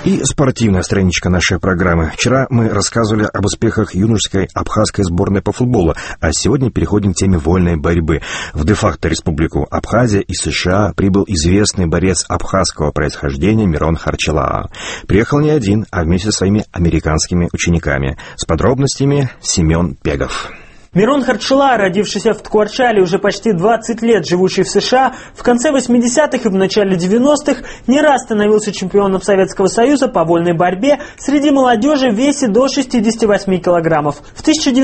И спортивная страничка нашей программы. Вчера мы рассказывали об успехах юношеской абхазской сборной по футболу, а сегодня переходим к теме вольной борьбы. В де-факто республику Абхазия и США прибыл известный борец абхазского происхождения Мирон Харчелаа. Приехал не один, а вместе со своими американскими учениками. С подробностями Семен Пегов. Мирон Харчелаа, родившийся в Ткварчале, уже почти 20 лет живущий в США, в конце 80-х и в начале 90-х не раз становился чемпионом Советского Союза по вольной борьбе среди молодежи в весе до 68 килограммов. В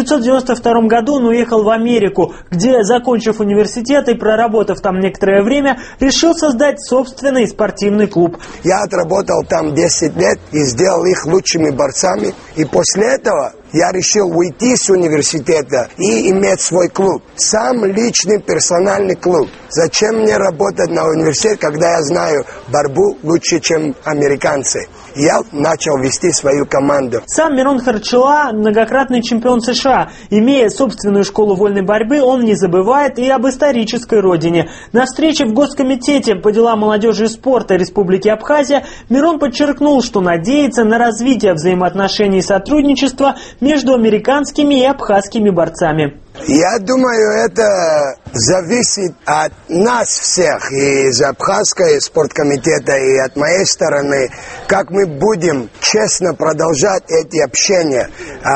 1992 году он уехал в Америку, где, закончив университет и проработав там некоторое время, решил создать собственный спортивный клуб. Я отработал там 10 лет и сделал их лучшими борцами. И после этого я решил уйти с университета и иметь свой клуб. Сам личный персональный клуб. Зачем мне работать на университете, когда я знаю борьбу лучше, чем американцы? Я начал вести свою команду. Сам Мирон Харчелаа многократный чемпион США. Имея собственную школу вольной борьбы, он не забывает и об исторической родине. На встрече в Госкомитете по делам молодежи и спорта Республики Абхазия Мирон подчеркнул, что надеется на развитие взаимоотношений и сотрудничества между американскими и абхазскими борцами. Я думаю, это зависит от нас всех, и из Абхазского спорткомитета, и от моей стороны, как мы будем честно продолжать эти общения.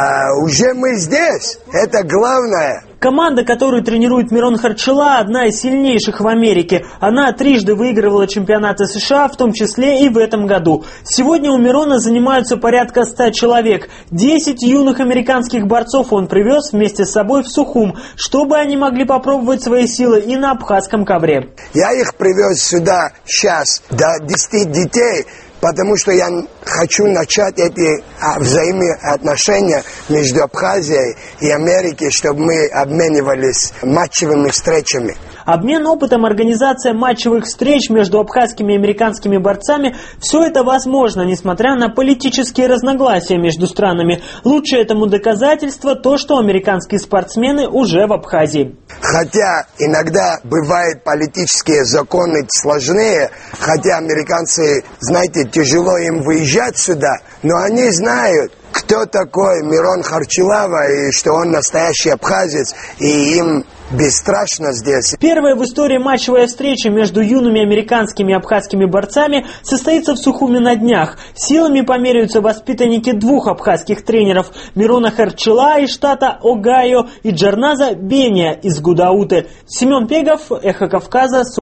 Уже мы здесь, это главное. Команда, которую тренирует Мирон Харчелаа, одна из сильнейших в Америке. Она трижды выигрывала чемпионаты США, в том числе и в этом году. Сегодня у Мирона занимаются порядка 100 человек. 10 юных американских борцов он привез вместе с собой в Сухум, чтобы они могли попробовать свои силы и на абхазском ковре. Я их привез сюда сейчас, до 10 детей, потому что я хочу начать эти взаимоотношения между Абхазией и Америкой, чтобы мы обменивались матчевыми встречами. Обмен опытом, организация матчевых встреч между абхазскими и американскими борцами – все это возможно, несмотря на политические разногласия между странами. Лучшее этому доказательство то, что американские спортсмены уже в Абхазии. Хотя иногда бывают политические законы сложнее, хотя американцы, знаете, тяжело им выезжать сюда, но они знают, кто такой Мирон Харчелаа и что он настоящий абхазец, и им бесстрашно здесь. Первая в истории матчевая встреча между юными американскими и абхазскими борцами состоится в Сухуме на днях. Силами померяются воспитанники двух абхазских тренеров – Мирона Харчелаа из штата Огайо и Джарназа Бения из Гудауты. Семен Пегов, Эхо Кавказа.